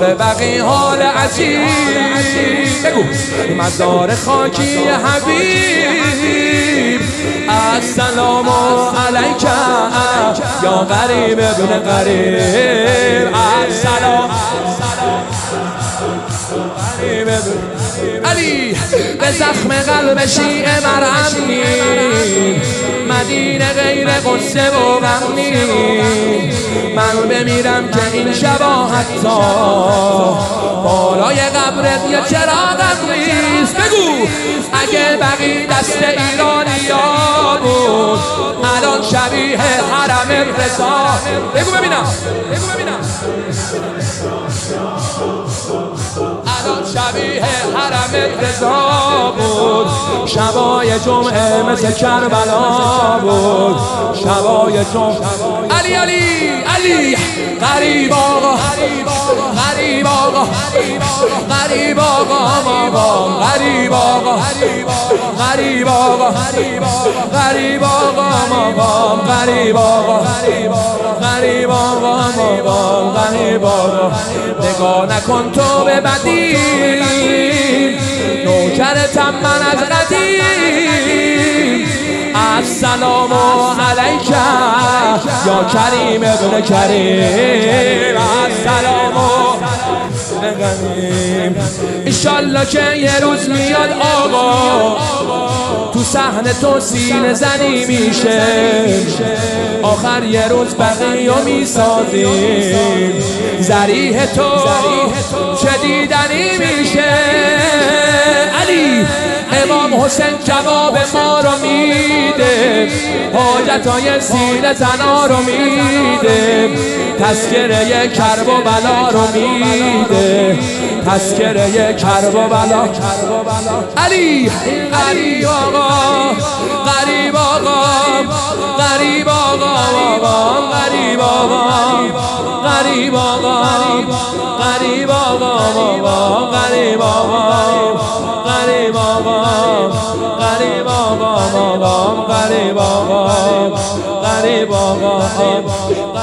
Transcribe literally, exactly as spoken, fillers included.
داره بقی حال عجیب. بگو مزار خاکی حبیب السلام علیک یا غریب ابن غریب. السلام علی به زخم قلب شیعه مرهم نی، مدینه غیر قصه و غم نی. من بمیرم که این شبا حتی بالای قبرت یه چراغم نیست. بگو اگه بقی دست ایرانیا بود الان شبیه حرم رضا. بگو ببینم بگو ببینم الان شبیه حرم رضا بود. شبای جمعه مثل کربلا بود. شبای جمعه علی علی علی غریب آقا غریب آقا غریب آقا غریب آقا غریب آقا غریب آقا غریب آقا غریب آقا غریب آقا. نگاه نکن تو به بدی نوکرتم من از قدیم. السلام علیک یا کریم ابن کریم. السلام نگنیم انشالله که یه روز میاد آقا تو صحنه تو سینه زنی میشه. آخر یه روز بقیه رو میسازیم. ذریح تو چه دیدنی میشه. علی امام حسین جواب ما رو میده، حاجتای سینه زنا رو میده، تذکره کرب و بلا رو میده، تذکره کرب و بلا. علی غریب آقا غریب آقا غریب آقا غریب آقا غریب آقا غریب آقا غریب آقا غریب آقا غریب آقا غریب آقا غریب آقا